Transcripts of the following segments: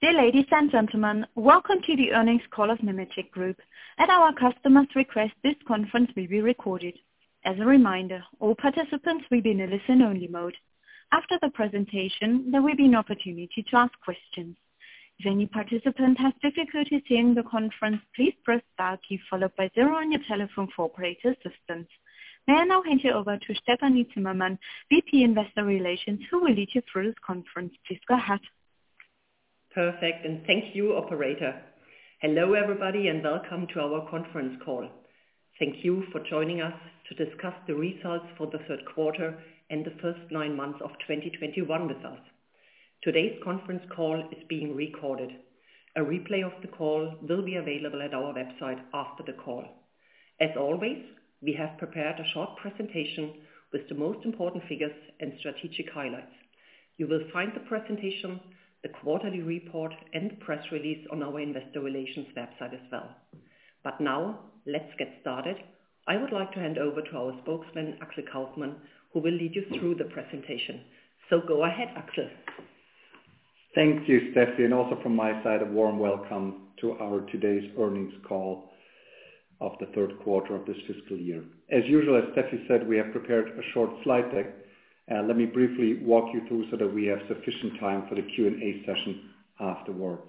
Dear ladies and gentlemen, welcome to the earnings call of Nemetschek Group. At our customer's request, this conference will be recorded. As a reminder, all participants will be in a listen-only mode. After the presentation, there will be an opportunity to ask questions. If any participant has difficulty hearing the conference, please press star key followed by 0 on your telephone for operator assistance. May I now hand you over to Stefanie Zimmermann, VP Investor Relations, who will lead you through this conference. Please go ahead. Perfect, and thank you, operator. Hello, everybody, and welcome to our conference call. Thank you for joining us to discuss the results for the third quarter and the first 9 months of 2021 with us. Today's conference call is being recorded. A replay of the call will be available at our website after the call. As always, we have prepared a short presentation with the most important figures and strategic highlights. You will find the presentation, the quarterly report and the press release on our investor relations website as well. But now, let's get started. I would like to hand over to our spokesman, Axel Kaufmann, who will lead you through the presentation. So go ahead, Axel. Thank you, Steffi, and also from my side, a warm welcome to our today's earnings call of the third quarter of this fiscal year. As usual, as Steffi said, we have prepared a short slide deck. Let me briefly walk you through so that we have sufficient time for the Q&A session afterwards.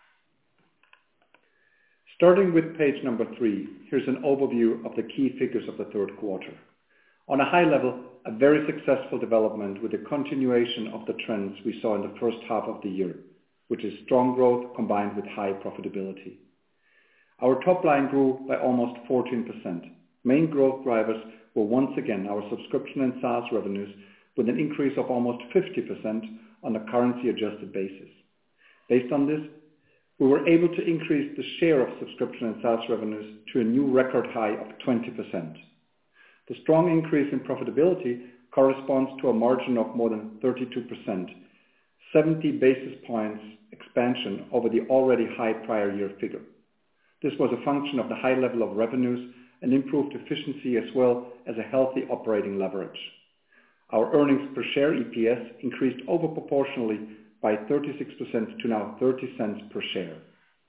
Starting with page number 3, here's an overview of the key figures of the third quarter. On a high level, a very successful development with a continuation of the trends we saw in the first half of the year, which is strong growth combined with high profitability. Our top line grew by almost 14%. Main growth drivers were once again our subscription and SaaS revenues, with an increase of almost 50% on a currency-adjusted basis. Based on this, we were able to increase the share of subscription and SaaS revenues to a new record high of 20%. The strong increase in profitability corresponds to a margin of more than 32%, 70 basis points expansion over the already high prior year figure. This was a function of the high level of revenues and improved efficiency as well as a healthy operating leverage. Our earnings per share EPS increased over proportionally by 36% to now 30 cents per share.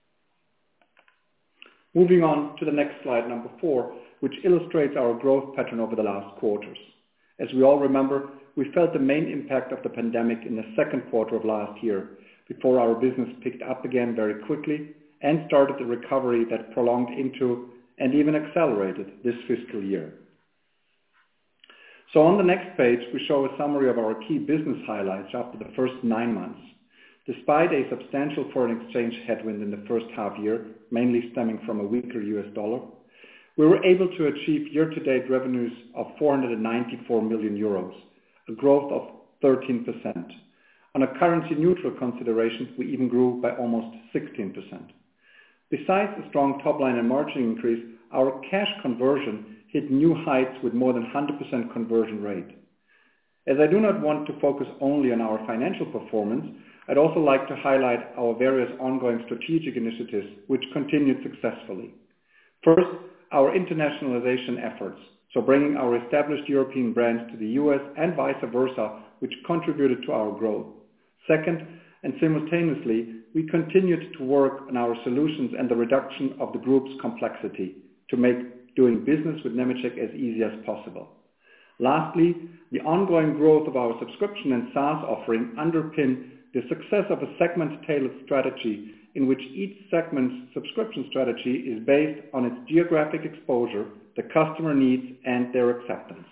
Moving on to the next slide, number 4, which illustrates our growth pattern over the last quarters. As we all remember, we felt the main impact of the pandemic in the second quarter of last year, before our business picked up again very quickly and started the recovery that prolonged into and even accelerated this fiscal year. So on the next page, we show a summary of our key business highlights after the first 9 months. Despite a substantial foreign exchange headwind in the first half year, mainly stemming from a weaker US dollar, we were able to achieve year-to-date revenues of 494 million euros, a growth of 13%. On a currency-neutral consideration, we even grew by almost 16%. Besides a strong top-line and margin increase, our cash conversion hit new heights with more than 100% conversion rate. As I do not want to focus only on our financial performance, I'd also like to highlight our various ongoing strategic initiatives which continued successfully. First, our internationalization efforts, so bringing our established European brands to the US and vice versa, which contributed to our growth. Second, and simultaneously, we continued to work on our solutions and the reduction of the group's complexity to make doing business with Nemetschek as easy as possible. Lastly, the ongoing growth of our subscription and SaaS offering underpin the success of a segment-tailored strategy in which each segment's subscription strategy is based on its geographic exposure, the customer needs, and their acceptance.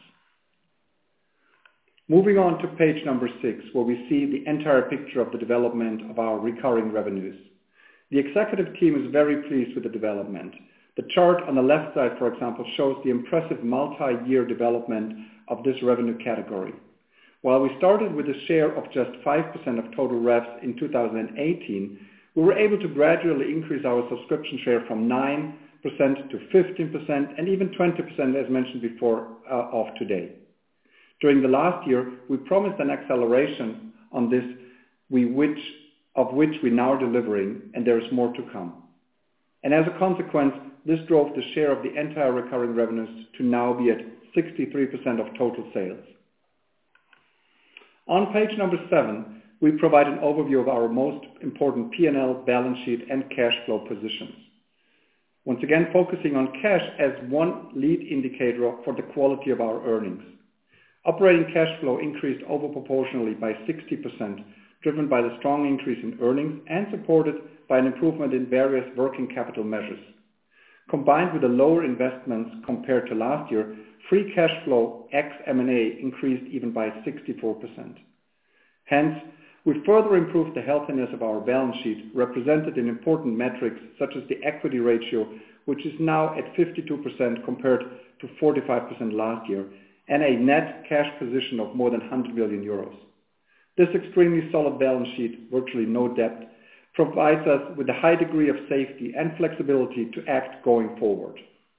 Moving on to page number 6, where we see the entire picture of the development of our recurring revenues. The executive team is very pleased with the development. The chart on the left side, for example, shows the impressive multi-year development of this revenue category. While we started with a share of just 5% of total revs in 2018, we were able to gradually increase our subscription share from 9% to 15% and even 20%, as mentioned before, of today. During the last year, we promised an acceleration on this, of which we now are delivering, and there is more to come. And as a consequence, this drove the share of the entire recurring revenues to now be at 63% of total sales. On page number 7, we provide an overview of our most important P&L, balance sheet, and cash flow positions. Once again, focusing on cash as one lead indicator for the quality of our earnings. Operating cash flow increased over proportionally by 60%, driven by the strong increase in earnings and supported by an improvement in various working capital measures. Combined with the lower investments compared to last year, free cash flow ex M&A increased even by 64%. Hence, we further improved the healthiness of our balance sheet, represented in important metrics such as the equity ratio, which is now at 52% compared to 45% last year, and a net cash position of more than 100 million euros. This extremely solid balance sheet, virtually no debt, provides us with a high degree of safety and flexibility to act going forward.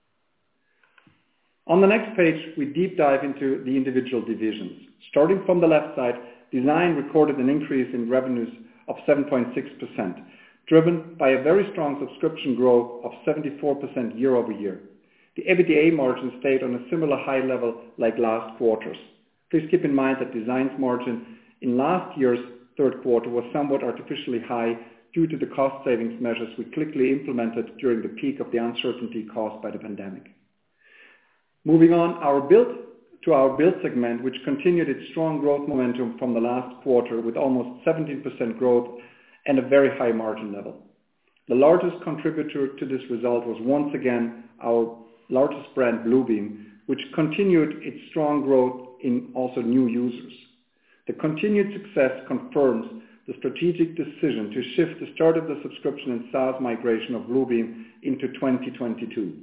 On the next page, we deep dive into the individual divisions. Starting from the left side, Design recorded an increase in revenues of 7.6%, driven by a very strong subscription growth of 74% year over year. The EBITDA margin stayed on a similar high level like last quarters. Please keep in mind that Design's margin in last year's third quarter was somewhat artificially high due to the cost savings measures we quickly implemented during the peak of the uncertainty caused by the pandemic. Moving on, our build segment, which continued its strong growth momentum from the last quarter with almost 17% growth and a very high margin level. The largest contributor to this result was once again our largest brand, Bluebeam, which continued its strong growth in also new users. The continued success confirms the strategic decision to shift the start of the subscription and SaaS migration of Bluebeam into 2022.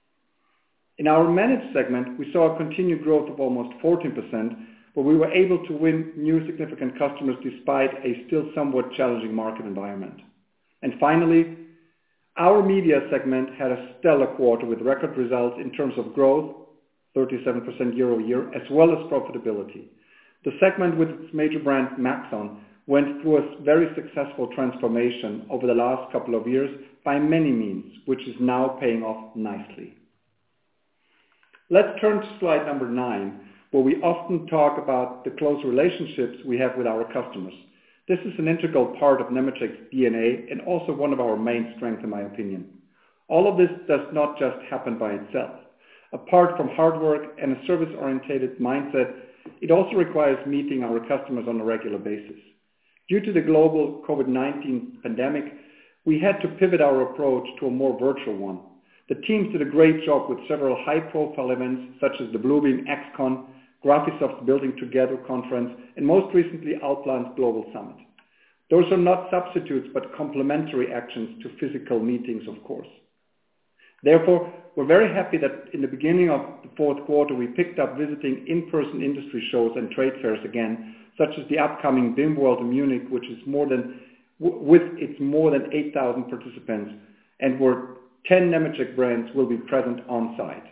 In our managed segment, we saw a continued growth of almost 14%, but we were able to win new significant customers despite a still somewhat challenging market environment. And finally, our media segment had a stellar quarter with record results in terms of growth, 37% year over year, as well as profitability. The segment with its major brand Maxon went through a very successful transformation over the last couple of years by many means, which is now paying off nicely. Let's turn to slide number 9, where we often talk about the close relationships we have with our customers. This is an integral part of Nemetschek's DNA and also one of our main strengths, in my opinion. All of this does not just happen by itself. Apart from hard work and a service-oriented mindset, it also requires meeting our customers on a regular basis. Due to the global COVID-19 pandemic, we had to pivot our approach to a more virtual one. The teams did a great job with several high-profile events such as the Bluebeam XCon, Graphisoft's Building Together conference, and most recently Allplan's Global Summit. Those are not substitutes but complementary actions to physical meetings, of course. Therefore, we're very happy that in the beginning of the fourth quarter we picked up visiting in-person industry shows and trade fairs again, such as the upcoming BIM World in Munich, which is with its more than 8,000 participants, and where 10 Nemetschek brands will be present on site.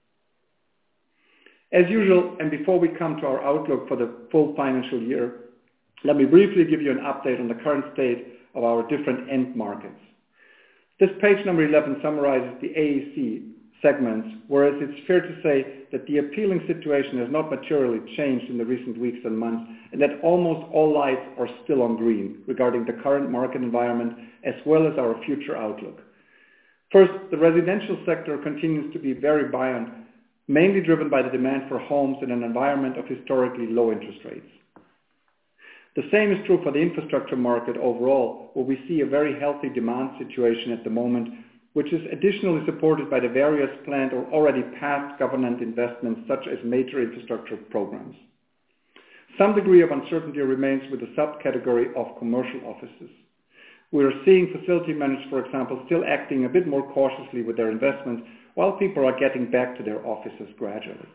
As usual, and before we come to our outlook for the full financial year, let me briefly give you an update on the current state of our different end markets. This page number 11 summarizes the AEC segments, whereas it's fair to say that the appealing situation has not materially changed in the recent weeks and months, and that almost all lights are still on green regarding the current market environment as well as our future outlook. First, the residential sector continues to be very buoyant, mainly driven by the demand for homes in an environment of historically low interest rates. The same is true for the infrastructure market overall, where we see a very healthy demand situation at the moment, which is additionally supported by the various planned or already past government investments such as major infrastructure programs. Some degree of uncertainty remains with the subcategory of commercial offices. We are seeing facility managers, for example, still acting a bit more cautiously with their investments while people are getting back to their offices gradually.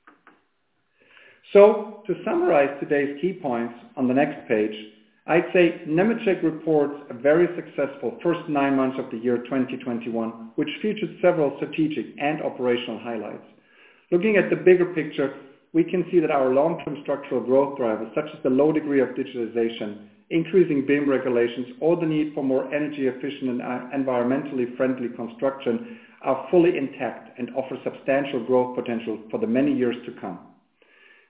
So, to summarize today's key points on the next page, I'd say Nemetschek reports a very successful first 9 months of the year 2021, which featured several strategic and operational highlights. Looking at the bigger picture, we can see that our long-term structural growth drivers, such as the low degree of digitalization, increasing BIM regulations, or the need for more energy efficient and environmentally friendly construction, are fully intact and offer substantial growth potential for the many years to come.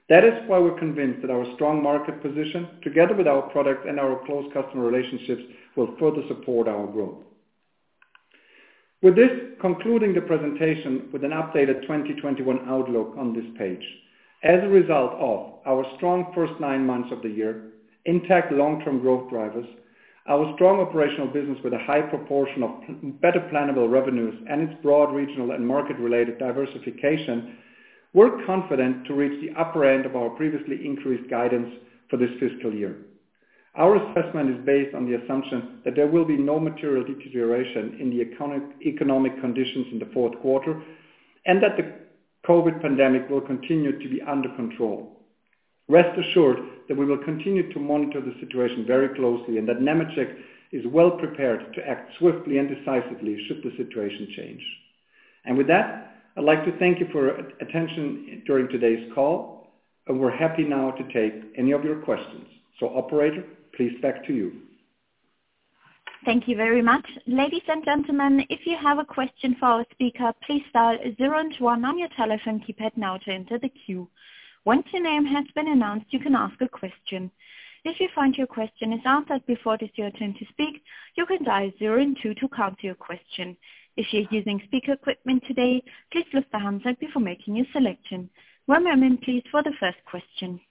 That is why we're convinced that our strong market position, together with our products and our close customer relationships, will further support our growth. With this, concluding the presentation with an updated 2021 outlook on this page. As a result of our strong first 9 months of the year, intact long-term growth drivers, our strong operational business with a high proportion of better plannable revenues and its broad regional and market-related diversification, we're confident to reach the upper end of our previously increased guidance for this fiscal year. Our assessment is based on the assumption that there will be no material deterioration in the economic conditions in the fourth quarter and that the COVID pandemic will continue to be under control. Rest assured that we will continue to monitor the situation very closely and that Nemetschek is well prepared to act swiftly and decisively should the situation change. And with that, I'd like to thank you for your attention during today's call, and we're happy now to take any of your questions. So operator, please back to you. Thank you very much. Ladies and gentlemen, if you have a question for our speaker, please dial 0 and 1 on your telephone keypad now to enter the queue. Once your name has been announced, you can ask a question. If you find your question is answered before it is your turn to speak, you can dial 0 and 2 to cancel your question. If you're using speaker equipment today, please lift the handset before making your selection. 1 moment, please, for the first question.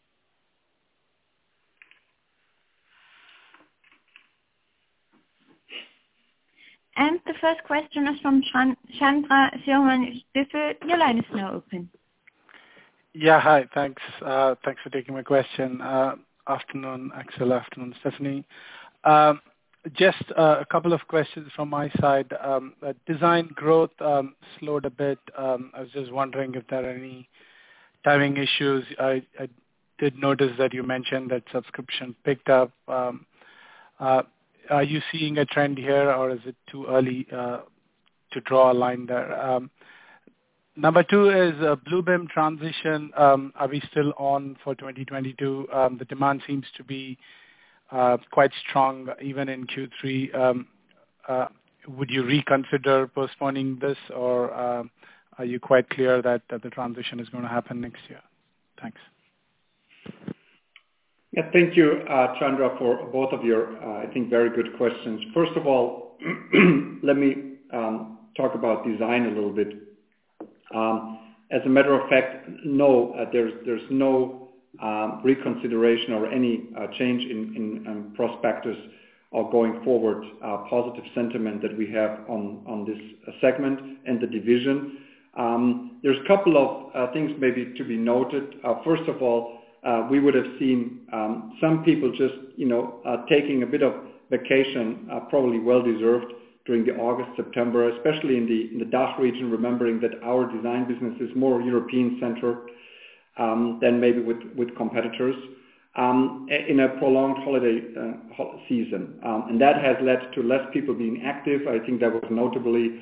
And the first question is from Chandra Sirwan. Your line is now open. Yeah, hi. Thanks. Thanks for taking my question. Afternoon, Axel. Afternoon, Stephanie. Just a couple of questions from my side. Design growth slowed a bit. I was just wondering if there are any timing issues. I did notice that you mentioned that subscription picked up. Are you seeing a trend here, or is it too early to draw a line there? Number 2 is Bluebeam transition. Are we still on for 2022? The demand seems to be quite strong even in Q3. Would you reconsider postponing this, or are you quite clear that the transition is going to happen next year? Thanks. Yeah, thank you, Chandra, for both of your, I think, very good questions. First of all, let me talk about design a little bit. As a matter of fact, no, there's no reconsideration or any change in prospectus or going forward positive sentiment that we have on this segment and the division. There's a couple of things maybe to be noted. First of all, we would have seen some people just, taking a bit of vacation, probably well-deserved during the August, September, especially in the DACH region, remembering that our design business is more European-centered than maybe with competitors, in a prolonged holiday season. And that has led to less people being active. I think that was notably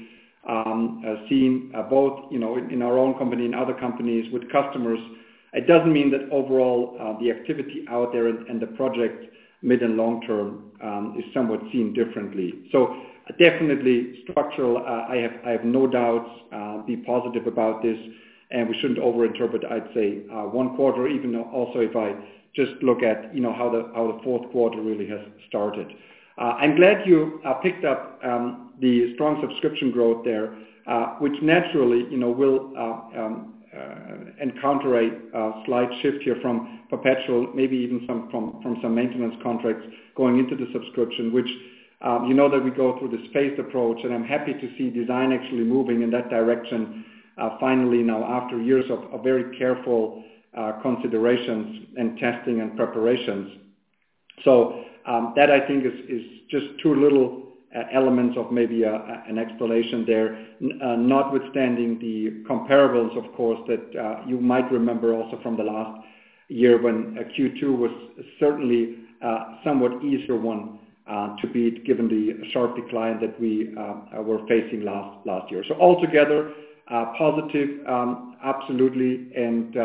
seen both, in our own company and other companies with customers. It doesn't mean that overall the activity out there and the project mid and long term is somewhat seen differently. So definitely structural. I have no doubts. Be positive about this, and we shouldn't overinterpret. I'd say 1 quarter, even also if I just look at how the fourth quarter really has started. I'm glad you picked up the strong subscription growth there, which naturally will encounter a slight shift here from perpetual, maybe even from some maintenance contracts going into the subscription, which that we go through this phased approach, and I'm happy to see design actually moving in that direction finally now after years of very careful considerations and testing and preparations. So that I think is just 2 little elements of maybe an explanation there, notwithstanding the comparables, of course, that you might remember also from the last year when Q2 was certainly somewhat easier one to beat given the sharp decline that we were facing last year. So altogether, positive, absolutely, and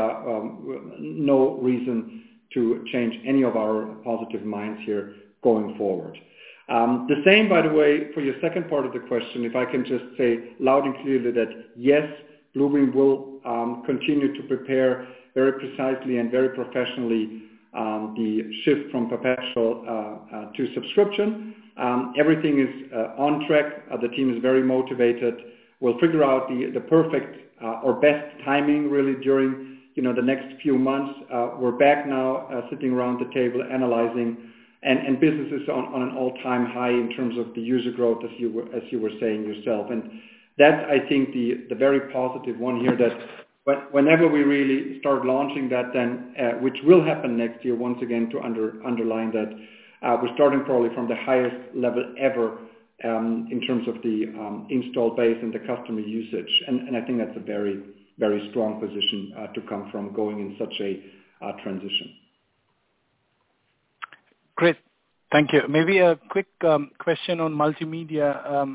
no reason to change any of our positive minds here going forward. The same, by the way, for your second part of the question, if I can just say loud and clearly that yes, Bluebeam will continue to prepare very precisely and very professionally the shift from perpetual to subscription. Everything is on track. The team is very motivated. We'll figure out the perfect or best timing really during the next few months. We're back now sitting around the table analyzing, and business is on an all-time high in terms of the user growth, as you were saying yourself. And that's, I think, the very positive one here, that whenever we really start launching that, then which will happen next year, once again to underline that, we're starting probably from the highest level ever in terms of the install base and the customer usage. And I think that's a very, very strong position to come from going in such a transition. Great. Thank you. Maybe a quick question on multimedia.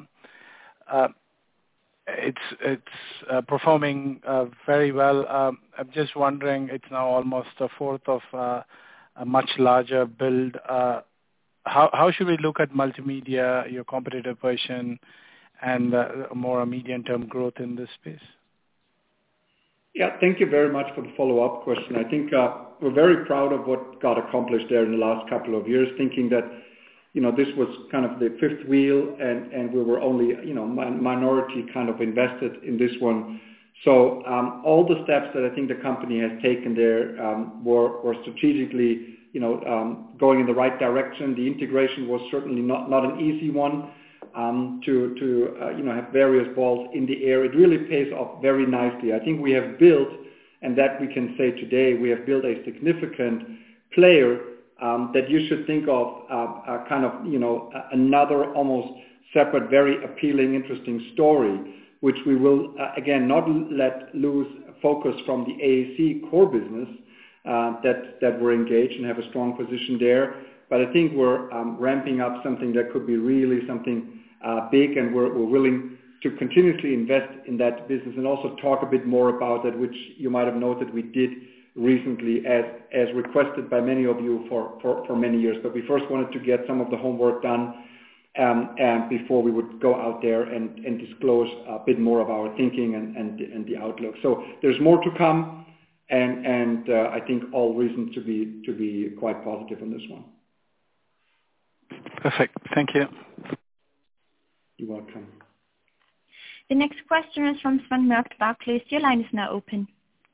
It's performing very well. I'm just wondering, it's now almost a fourth of a much larger build. How should we look at multimedia, your competitive version, and more a medium-term growth in this space? Yeah, thank you very much for the follow-up question. I think we're very proud of what got accomplished there in the last couple of years, thinking that this was kind of the fifth wheel, and we were only minority kind of invested in this one. So all the steps that I think the company has taken there were strategically going in the right direction. The integration was certainly not an easy one. To have various balls in the air, it really pays off very nicely. I think we have built, and that we can say today, we have built a significant player that you should think of kind of another almost separate, very appealing, interesting story, which we will again not let lose focus from the AAC core business that we're engaged and have a strong position there. But I think we're ramping up something that could be really something big, and we're willing to continuously invest in that business and also talk a bit more about it, which you might have noted we did recently as requested by many of you for many years. But we first wanted to get some of the homework done and before we would go out there and disclose a bit more of our thinking and the outlook. So there's more to come, and I think all reason to be quite positive on this one. Perfect. Thank you. You're welcome. The next question is from Sven Merkt, Barclays. Your line is now open.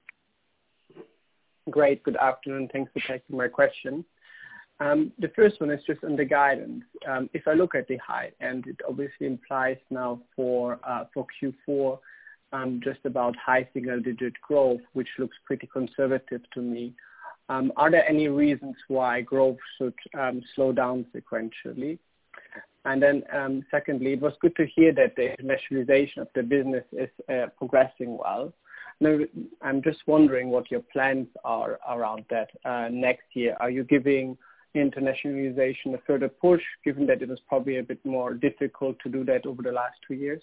Great. Good afternoon. Thanks for taking my question. The first one is just on the guidance. If I look at the high end, it obviously implies now for Q4 just about high single-digit growth, which looks pretty conservative to me. Are there any reasons why growth should slow down sequentially? And then secondly, it was good to hear that the internationalization of the business is progressing well. Now, I'm just wondering what your plans are around that next year. Are you giving internationalization a further push, given that it was probably a bit more difficult to do that over the last 2 years?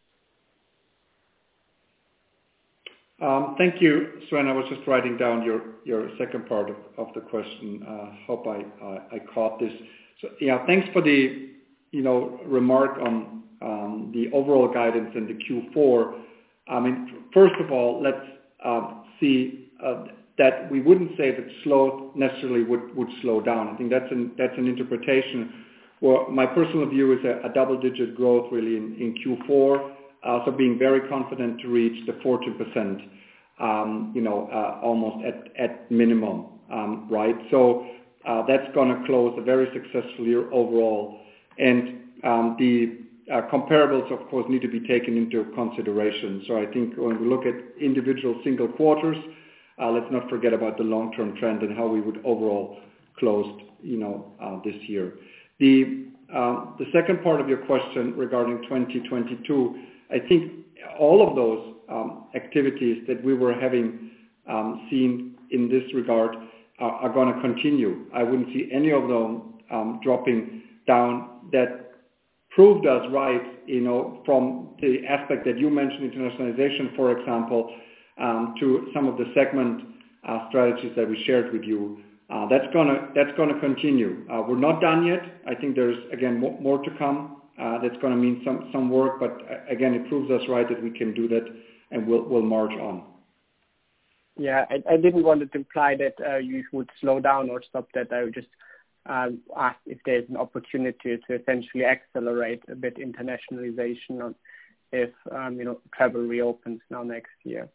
Thank you, Sven. I was just writing down your second part of the question. Hope I caught this. So, yeah, thanks for the remark on the overall guidance in the Q4. I mean, first of all, let's see that we wouldn't say that slow necessarily would slow down. I think that's an interpretation. Well, my personal view is a double-digit growth really in Q4. So being very confident to reach the 40%, almost at minimum, right? So that's going to close a very successful year overall. And the comparables, of course, need to be taken into consideration. So I think when we look at individual single quarters, let's not forget about the long-term trend and how we would overall close, this year. The second part of your question regarding 2022, I think all of those activities that we were having seen in this regard are going to continue. I wouldn't see any of them dropping down. That proved us right, from the aspect that you mentioned, internationalization, for example, to some of the segment strategies that we shared with you. That's gonna continue. We're not done yet. I think there's again more to come. That's going to mean some work, but again, it proves us right that we can do that, and we'll march on. Yeah, I didn't want to imply that you would slow down or stop that. I would just ask if there's an opportunity to essentially accelerate a bit internationalization on if travel reopens now next year.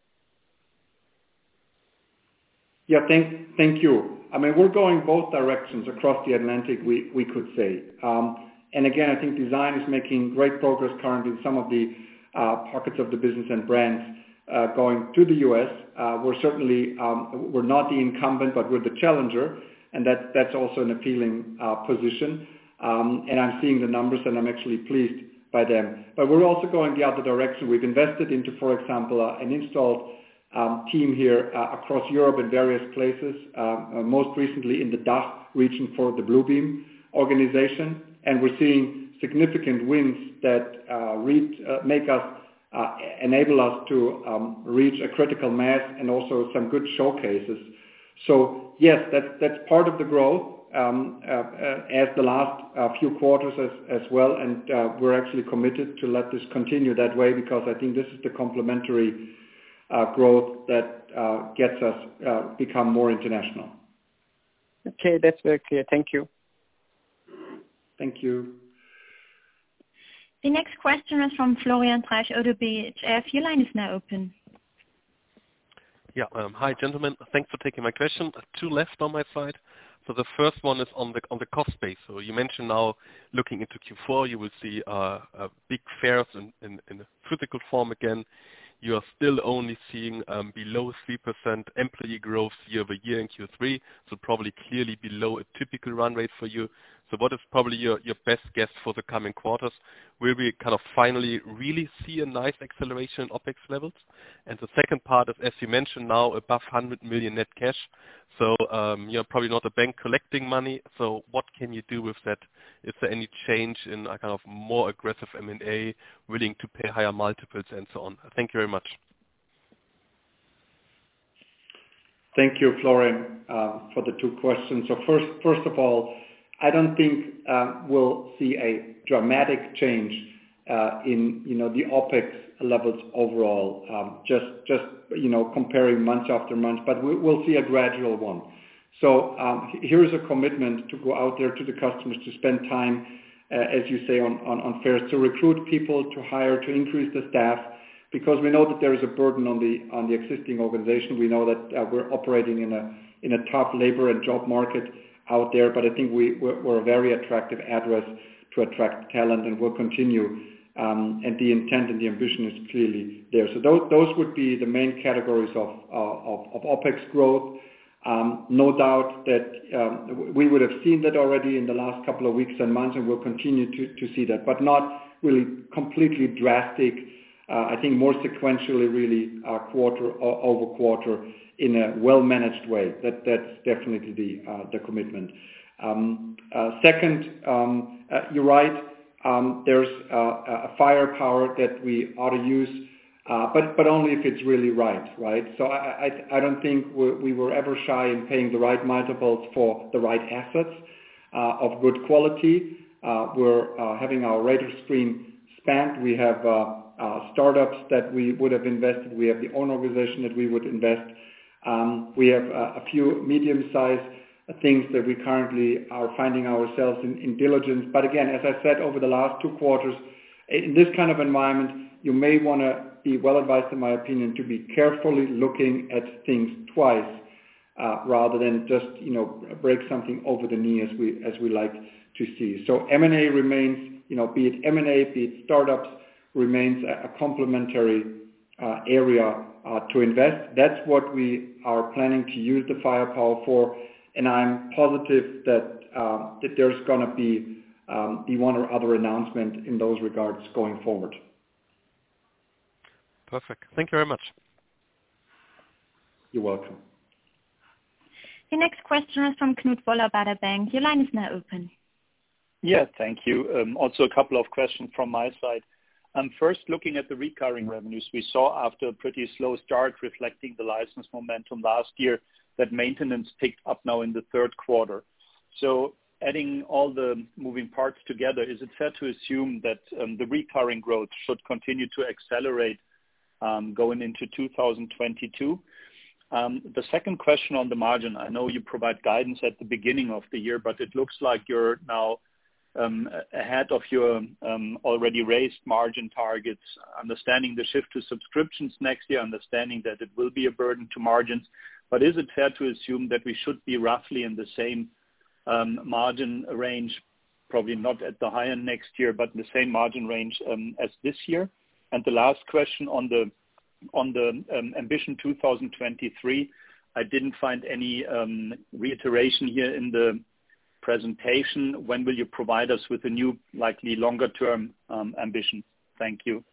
Yeah, thank you. I mean, we're going both directions across the Atlantic, we could say. And again, I think design is making great progress currently in some of the pockets of the business and brands going to the US. We're certainly, we're not the incumbent, but we're the challenger, and that's also an appealing position. And I'm seeing the numbers, and I'm actually pleased by them. But we're also going the other direction. We've invested into, for example, an installed team here across Europe in various places, most recently in the DACH region for the Bluebeam organization. And we're seeing significant wins that enable us to reach a critical mass and also some good showcases. So yes, that's part of the growth as the last few quarters as well. And we're actually committed to let this continue that way, because I think this is the complementary growth that gets us become more international. Okay, that's very clear. Thank you. Thank you. The next question is from Florian Treisch, ODDO BHF. Your line is now open. Yeah. Hi, gentlemen. Thanks for taking my question. Two left on my side. So the first one is on the cost base. So you mentioned now looking into Q4, you will see big fairs in a physical form again. You are still only seeing below 3% employee growth year-over-year in Q3, so probably clearly below a typical run rate for you. So what is probably your best guess for the coming quarters? Will we kind of finally really see a nice acceleration in OpEx levels? And the second part is, as you mentioned, now above 100 million net cash. So you're probably not a bank collecting money. So what can you do with that? Is there any change in a kind of more aggressive M&A, willing to pay higher multiples and so on? Thank you very much. Thank you, Florian, for the two questions. So first of all, I don't think we'll see a dramatic change in the OpEx levels overall, just comparing month after month, but we'll see a gradual one. So here is a commitment to go out there to the customers, to spend time, as you say, on fairs, to recruit people, to hire, to increase the staff, because we know that there is a burden on the existing organization. We know that we're operating in a tough labor and job market out there, but I think we're a very attractive address to attract talent, and we'll continue. And the intent and the ambition is clearly there. So those would be the main categories of OpEx growth. No doubt that we would have seen that already in the last couple of weeks and months, and we'll continue to see that, but not really completely drastic. I think more sequentially, really quarter over quarter in a well-managed way. That's definitely the commitment. Second, you're right. There's a firepower that we ought to use, but only if it's really right? So I don't think we were ever shy in paying the right multiples for the right assets of good quality. We're having our radar screen spanned. We have startups that we would have invested. We have the own organization that we would invest. We have a few medium-sized things that we currently are finding ourselves in diligence. But again, as I said, over the last 2 quarters, in this kind of environment, you may want to be well advised, in my opinion, to be carefully looking at things twice, rather than just break something over the knee as we like to see. So M&A remains, be it M&A, be it startups, remains a complementary area to invest. That's what we are planning to use the firepower for, and I'm positive that there's going to be the one or other announcement in those regards going forward. Perfect. Thank you very much. You're welcome. The next question is from Knut Woller, Baader Bank. Your line is now open. Yeah, thank you. Also a couple of questions from my side. First, looking at the recurring revenues, we saw after a pretty slow start reflecting the license momentum last year that maintenance picked up now in the third quarter. So adding all the moving parts together, is it fair to assume that the recurring growth should continue to accelerate going into 2022? The second question on the margin, I know you provide guidance at the beginning of the year, but it looks like you're now ahead of your already raised margin targets, understanding the shift to subscriptions next year, understanding that it will be a burden to margins. But is it fair to assume that we should be roughly in the same margin range, probably not at the high end next year, but in the same margin range as this year? And the last question on the Ambition 2023, I didn't find any reiteration here in the presentation. When will you provide us with a new, likely longer-term ambition? Thank you.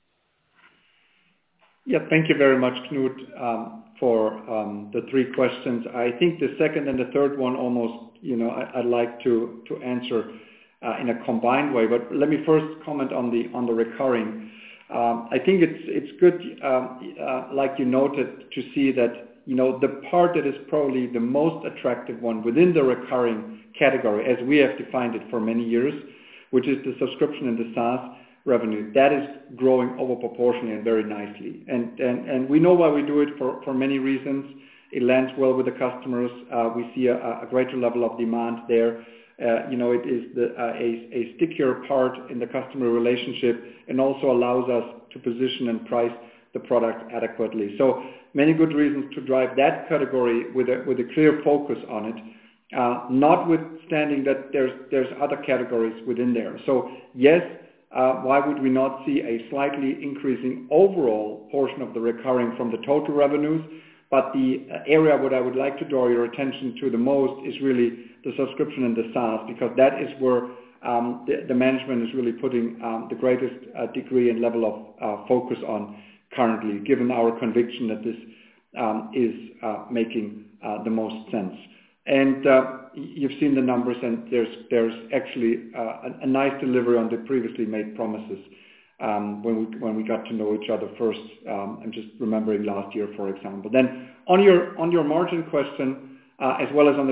Yeah, thank you very much, Knut, for the three questions. I think the second and the third one almost, I'd like to answer in a combined way. But let me first comment on the recurring. I think it's good, like you noted, to see that the part that is probably the most attractive one within the recurring category, as we have defined it for many years, which is the subscription and the SaaS revenue, that is growing over proportionally and very nicely. And we know why we do it for many reasons. It lands well with the customers. We see a greater level of demand there. It is a stickier part in the customer relationship and also allows us to position and price the product adequately. So many good reasons to drive that category with a clear focus on it, notwithstanding that there's other categories within there. So yes, why would we not see a slightly increasing overall portion of the recurring from the total revenues? But the area what I would like to draw your attention to the most is really the subscription and the SaaS, because that is where the management is really putting the greatest degree and level of focus on currently, given our conviction that this is making the most sense. And you've seen the numbers, and there's actually a nice delivery on the previously made promises when we got to know each other first. I'm just remembering last year, for example. Then on your margin question, as well as on the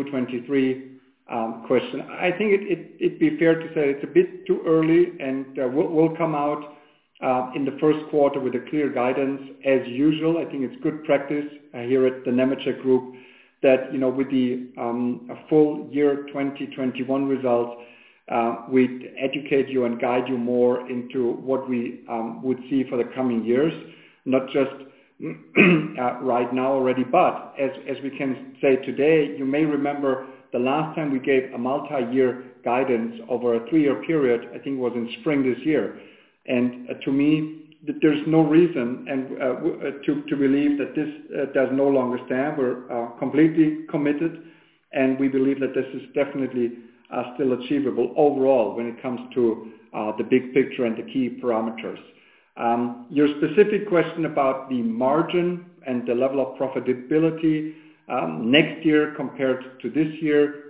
22-23 question, I think it'd be fair to say it's a bit too early, and we'll come out in the first quarter with a clear guidance as usual. I think it's good practice here at the Nemetschek Group that with the full year 2021 results, we'd educate you and guide you more into what we would see for the coming years, not just right now already, but as we can say today, you may remember the last time we gave a multi-year guidance over a 3-year period, I think it was in spring this year. And to me, there's no reason to believe that this does no longer stand. We're completely committed, and we believe that this is definitely still achievable overall when it comes to the big picture and the key parameters. Your specific question about the margin and the level of profitability next year compared to this year,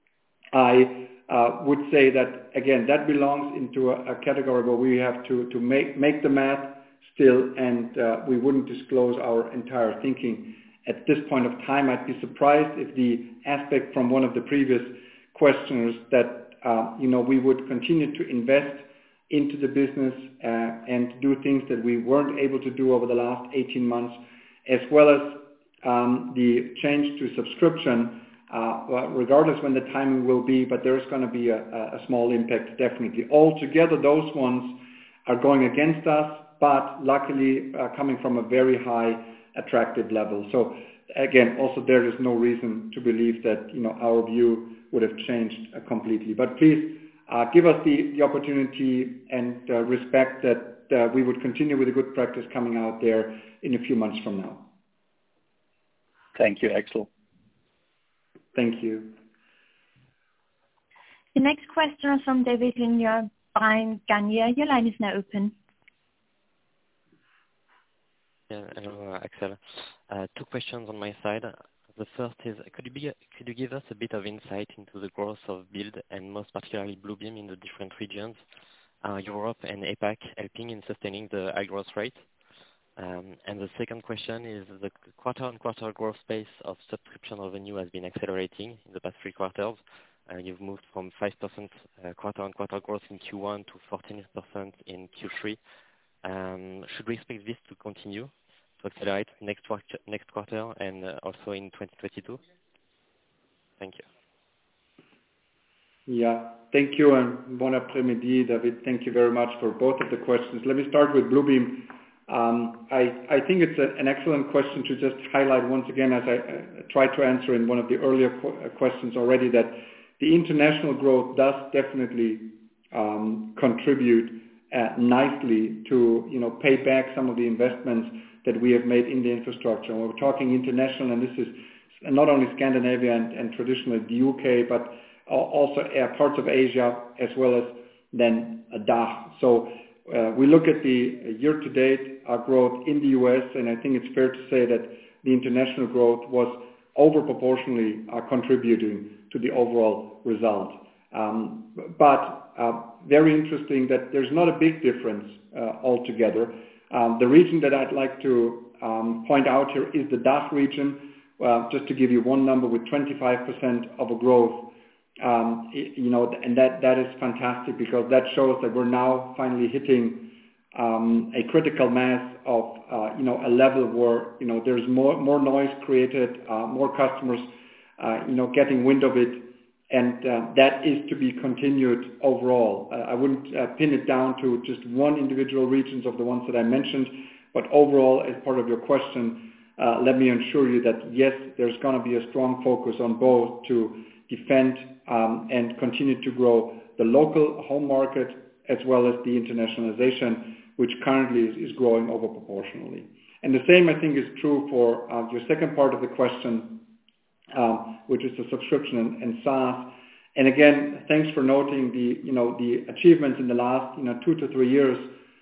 I would say that, again, that belongs into a category where we have to make the math still, and we wouldn't disclose our entire thinking at this point of time. I'd be surprised if the aspect from one of the previous questioners that we would continue to invest into the business and do things that we weren't able to do over the last 18 months, as well as the change to subscription, regardless when the timing will be, but there's going to be a small impact, definitely. Altogether, those ones are going against us, but luckily coming from a very high attractive level. So again, also there is no reason to believe that our view would have changed completely. But please give us the opportunity and respect that we would continue with a good practice coming out there in a few months from now. Thank you, Axel. Thank you. The next question is from David Ligner, Bryan Garnier. Your line is now open. Yeah, hello, Axel. 2 questions on my side. The first is, could you give us a bit of insight into the growth of Build and most particularly Bluebeam in the different regions, Europe and APAC, helping in sustaining the high growth rate? And the second question is, the quarter-on-quarter growth pace of subscription revenue has been accelerating in the past 3 quarters. You've moved from 5% quarter-on-quarter growth in Q1 to 14% in Q3. Should we expect this to continue to accelerate next quarter and also in 2022? Thank you. Yeah. Thank you, and bon après-midi, David. Thank you very much for both of the questions. Let me start with Bluebeam. I think it's an excellent question to just highlight once again, as I tried to answer in one of the earlier questions already, that the international growth does definitely contribute nicely to pay back some of the investments that we have made in the infrastructure. When we're talking international, and this is not only Scandinavia and traditionally the UK, but also parts of Asia as well as then DACH. So we look at the year-to-date growth in the US, and I think it's fair to say that the international growth was over-proportionally contributing to the overall result. But very interesting that there's not a big difference altogether. The region that I'd like to point out here is the DACH region. Just to give you one number, with 25% of a growth, and that is fantastic, because that shows that we're now finally hitting a critical mass of a level where there's more noise created, more customers getting wind of it, and that is to be continued overall. I wouldn't pin it down to just one individual regions of the ones that I mentioned, but overall, as part of your question, let me assure you that yes, there's going to be a strong focus on both to defend and continue to grow the local home market as well as the internationalization, which currently is growing over proportionally. And the same, I think, is true for your second part of the question, which is the subscription and SaaS. And again, thanks for noting the achievements in the last 2 to 3 years.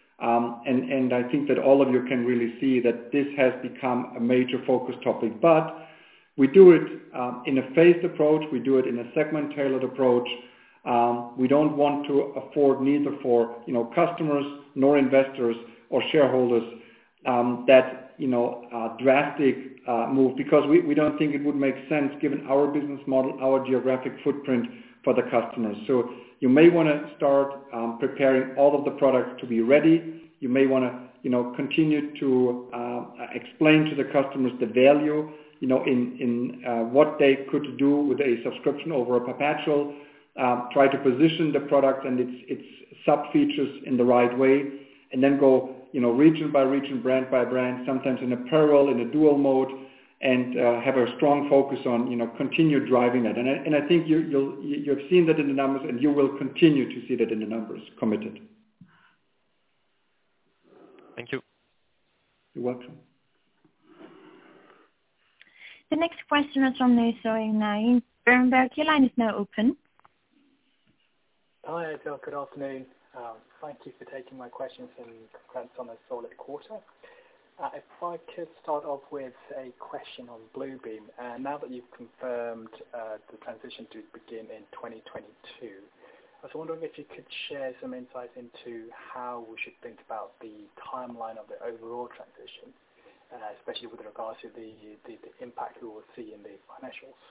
And I think that all of you can really see that this has become a major focus topic. But we do it in a phased approach. We do it in a segment-tailored approach. We don't want to afford neither for customers nor investors or shareholders that drastic move, because we don't think it would make sense given our business model, our geographic footprint for the customers. So you may want to start preparing all of the products to be ready. You may want to continue to explain to the customers the value in what they could do with a subscription over a perpetual. Try to position the product and its sub features in the right way, and then go region by region, brand by brand, sometimes in a parallel, in a dual mode, and have a strong focus on continue driving that. And I think you've seen that in the numbers, and you will continue to see that in the numbers. Committed. Thank you. You're welcome. The next question is from Nay Soe Naing. Berenberg, your line is now open. Hi, Adele. Good afternoon. Thank you for taking my questions, and congrats on a solid quarter. If I could start off with a question on Bluebeam. Now that you've confirmed the transition to begin in 2022, I was wondering if you could share some insights into how we should think about the timeline of the overall transition, especially with regards to the impact we will see in the financials.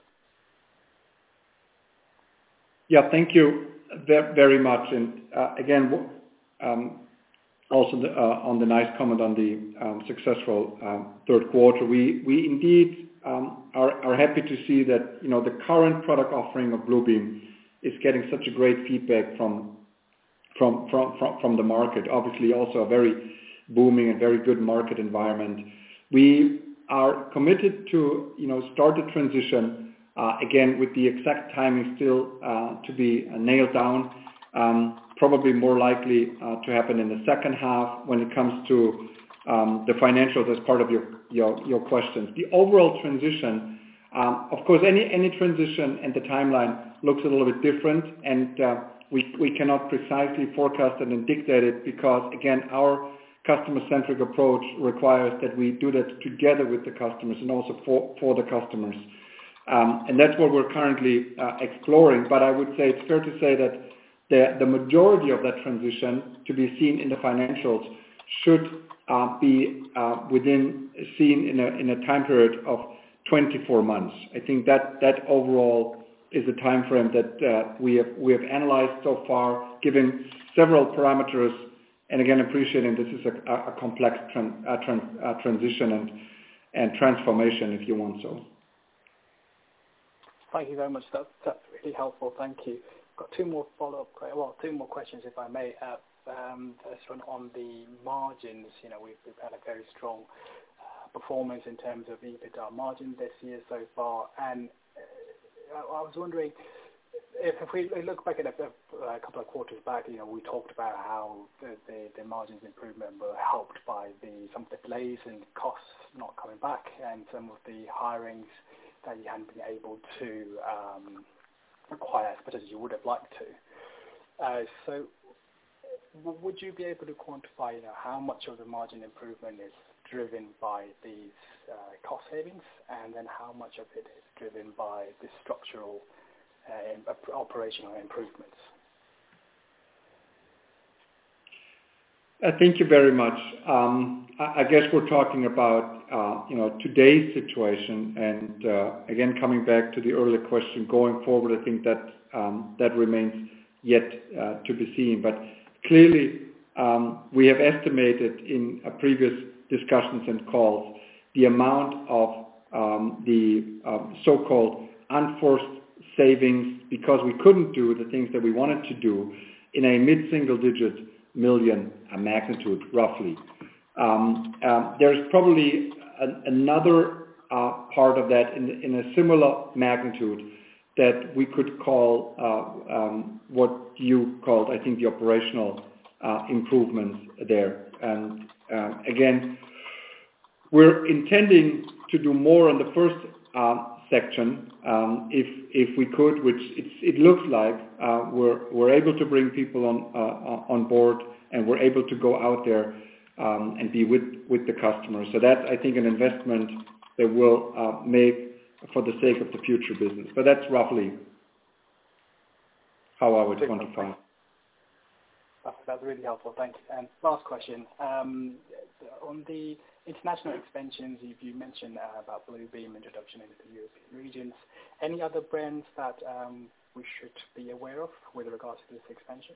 Yeah, thank you very much. And again, also on the nice comment on the successful third quarter, we indeed are happy to see that the current product offering of Bluebeam is getting such a great feedback from the market. Obviously, also a very booming and very good market environment. We are committed to start the transition again with the exact timing still to be nailed down. Probably more likely to happen in the second half when it comes to the financials as part of your questions. The overall transition, of course, any transition and the timeline looks a little bit different, and we cannot precisely forecast it and dictate it, because again, our customer-centric approach requires that we do that together with the customers and also for the customers. And that's what we're currently exploring. But I would say it's fair to say that the majority of that transition to be seen in the financials should be seen in a time period of 24 months. I think that overall is a time frame that we have analyzed so far, given several parameters And again, appreciating this is a complex transition and transformation, if you want so. Thank you very much. That's really helpful. Thank you. Got two more questions, if I may. First one on the margins. We've had a very strong performance in terms of EBITDA margin this year so far, and I was wondering if we look back at a couple of quarters back, we talked about how the margins improvement were helped by some of the delays and costs not coming back, and some of the hirings that you hadn't been able to acquire as much as you would have liked to. So would you be able to quantify, how much of the margin improvement is driven by these cost savings, and then how much of it is driven by the structural operational improvements? Thank you very much. I guess we're talking about today's situation, and again, coming back to the earlier question, going forward, I think that remains yet to be seen. But clearly, we have estimated in previous discussions and calls the amount of the so-called unforced savings because we couldn't do the things that we wanted to do in a mid-single-digit million magnitude, roughly. There's probably another part of that in a similar magnitude that we could call what you called, I think, the operational improvements there. And again, we're intending to do more on the first section, if we could, which it looks like we're able to bring people on board, and we're able to go out there and be with the customers. So that's, I think, an investment that we'll make for the sake of the future business. But that's roughly how I would quantify. That's really helpful. Thank you. And last question. On the international expansions, you mentioned about Bluebeam introduction into the European regions. Any other brands that we should be aware of with regards to this expansion?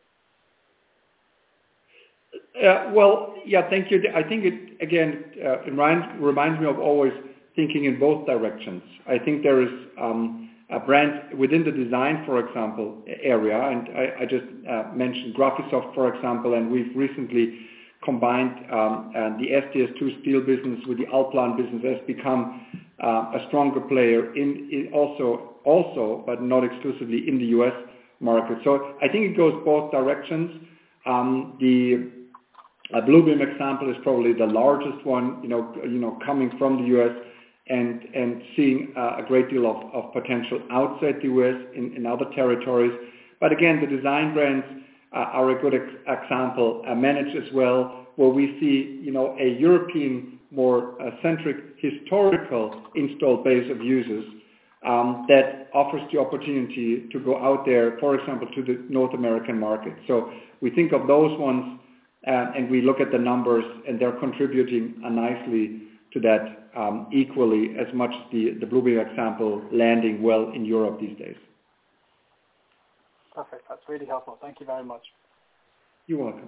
Thank you. I think it, again, reminds me of always thinking in both directions. I think there is a brand within the design, for example, area, and I just mentioned Graphisoft, for example, and we've recently combined the SDS2 steel business with the Allplan business has become a stronger player in also, but not exclusively in the U.S. market. So I think it goes both directions. The Bluebeam example is probably the largest one, coming from the U.S. and seeing a great deal of potential outside the U.S. in other territories. But again, the design brands are a good example. Manage as well, where we see, a European, more centric historical installed base of users that offers the opportunity to go out there, for example, to the North American market. So we think of those ones and we look at the numbers, and they're contributing nicely to that equally as much as the Bluebeam example landing well in Europe these days. Perfect. That's really helpful. Thank you very much. You're welcome.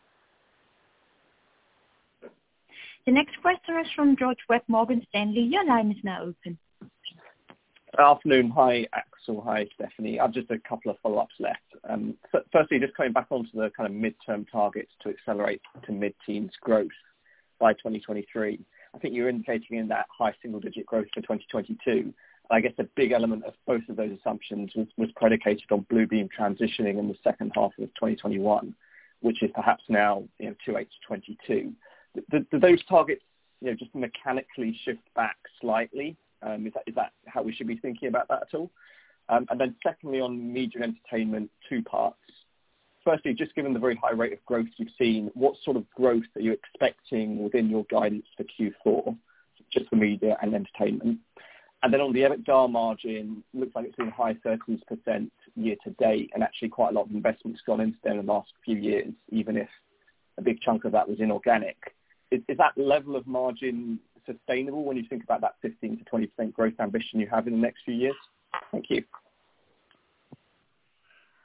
The next question is from George Webb, Morgan Stanley. Your line is now open. Afternoon. Hi, Axel. Hi, Stephanie. I've just a couple of follow-ups left. Firstly, just coming back onto the kind of midterm targets to accelerate to mid-teens growth by 2023. I think you're indicating in that high single-digit growth for 2022. I guess a big element of both of those assumptions was predicated on Bluebeam transitioning in the second half of 2021, which is perhaps now 2H22. Do those targets just mechanically shift back slightly? Is that how we should be thinking about that at all? And then secondly, on media and entertainment, two parts. Firstly, just given the very high rate of growth you've seen, what sort of growth are you expecting within your guidance for Q4, just for media and entertainment? And then on the EBITDA margin, looks like it's in high 30% year to date, and actually quite a lot of investment's gone into there in the last few years, even if a big chunk of that was inorganic. Is that level of margin sustainable when you think about that 15 to 20% growth ambition you have in the next few years? Thank you.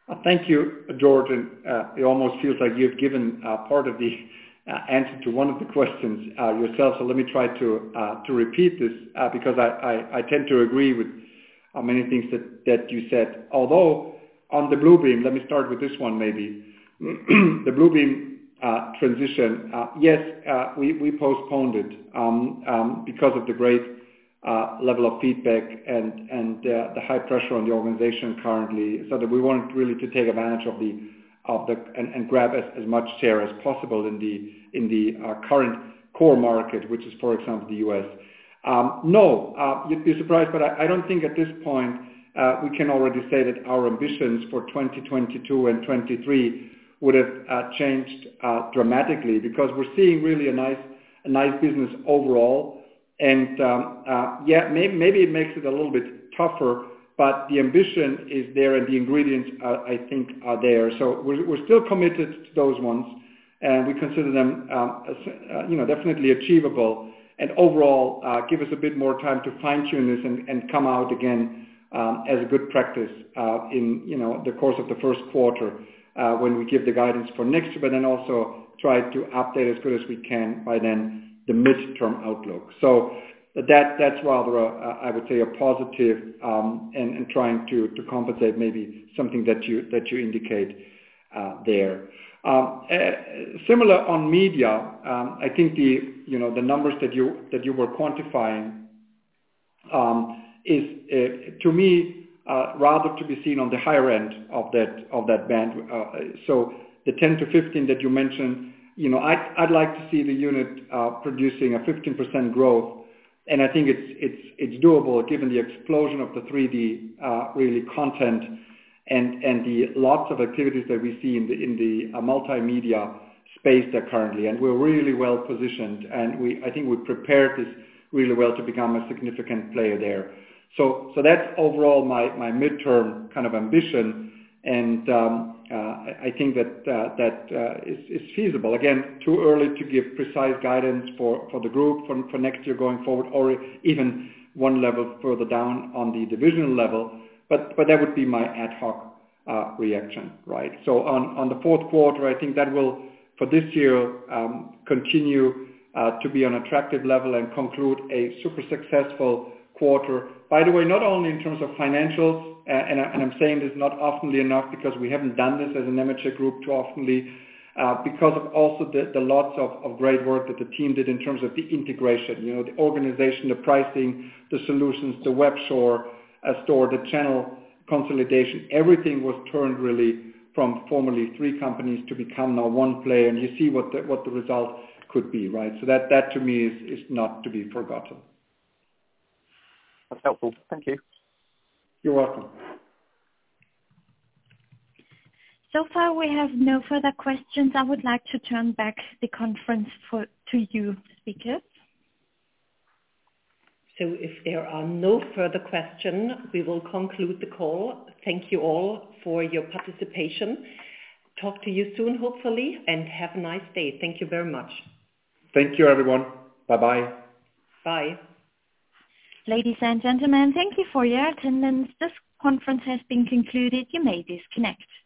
Thank you, George. And it almost feels like you've given part of the answer to one of the questions yourself. So let me try to repeat this because I tend to agree with many things that you said. Although on the Bluebeam, let me start with this one maybe. The Bluebeam transition, yes, we postponed it because of the great level of feedback and the high pressure on the organization currently, so that we wanted really to take advantage of the and grab as much share as possible in the current core market, which is, for example, the US. No, you'd be surprised, but I don't think at this point we can already say that our ambitions for 2022 and 23 would have changed dramatically, because we're seeing really a nice business overall. And maybe it makes it a little bit tougher, but the ambition is there and the ingredients I think are there. So we're still committed to those ones, and we consider them definitely achievable. And overall, give us a bit more time to fine tune this and come out again as a good practice in the course of the first quarter when we give the guidance for next year, but then also try to update as good as we can by then the midterm outlook. So that's rather I would say a positive and trying to compensate maybe something that you indicate there. Similar on media, I think the numbers that you were quantifying is to me rather to be seen on the higher end of that band. So the 10 to 15 that you mentioned, I'd like to see the unit producing a 15% growth, and I think it's doable given the explosion of the 3D really content and the lots of activities that we see in the multimedia space there currently, and we're really well positioned, and I think we prepared this really well to become a significant player there. So that's overall my midterm kind of ambition, and I think that is feasible. Again, too early to give precise guidance for the group for next year going forward, or even one level further down on the divisional level. But that would be my ad hoc reaction, right? So on the fourth quarter, I think that will, for this year, continue to be an attractive level and conclude a super successful quarter. By the way, not only in terms of financials, and I'm saying this not oftenly enough because we haven't done this as an Nemetschek Group too oftenly, because of also the lots of great work that the team did in terms of the integration, the organization, the pricing, the solutions, the web store, the channel consolidation. Everything was turned really from formerly 3 companies to become now 1 player, and you see what the result could be, right? So that to me is not to be forgotten. That's helpful. Thank you. You're welcome. So far, we have no further questions. I would like to turn back the conference to you, speaker. So if there are no further questions, we will conclude the call. Thank you all for your participation. Talk to you soon, hopefully, and have a nice day. Thank you very much. Thank you, everyone. Bye-bye. Bye. Ladies and gentlemen, thank you for your attendance. This conference has been concluded. You may disconnect.